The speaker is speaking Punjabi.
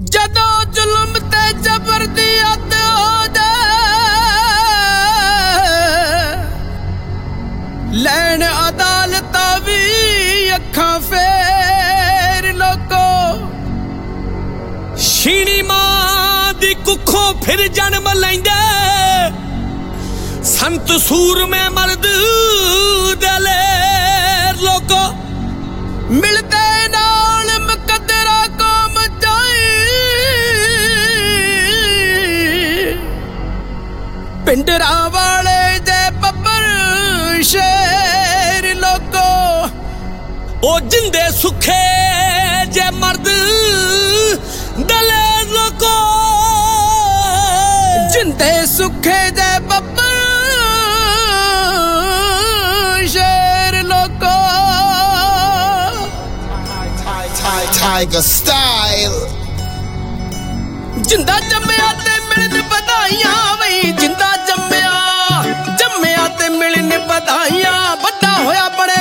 ਜਦੋਂ ਜ਼ੁਲਮ ਤੇ ਜ਼ਬਰ ਦੀ ਅੱਤ ਹੋ ਜਾਏ ਲੈਣ ਅਦਾਲਤਾਂ ਵੀ ਅੱਖਾਂ ਫੇਰ ਲੋਕੋ ਛੀਣੀ ਮਾਂ ਦੀ ਕੁੱਖੋਂ ਫਿਰ ਜਨਮ ਲੈਂਦੇ ਸੰਤ ਸੂਰਮੇ ਮਰਦ ਦਲੇਰ ਲੋਕੋ ਮਿਲਦੇ ਨਾਲ ਮੁਕੱਦਰਾ ਕੌਮ ਜਾਈ ਪਿੰਡਰਾ ਵਾਲੇ ਦੇ ਬੱਬਰ ਸ਼ੇਰ ਲੋਕੋ ਉਹ ਜਿੰਦੇ ਸੁੱਖੇ ਜੇ ਮਰਦ ਦਲੇਰ ਲੋਕੋ ਜਿੰਦੇ ਸੁੱਖੇ ਜੇ ਬੱਬਰ Tiger style ਜਿੰਦਾ ਜੰਮਿਆ ਤੇ ਮਿਲਣ ਵਧਾਈਆਂ ਵਈ ਜਿੰਦਾ ਜੰਮਿਆ ਤੇ ਮਿਲਣ ਵਧਾਈਆਂ ਵੱਡਾ ਹੋਇਆ ਬੜੇ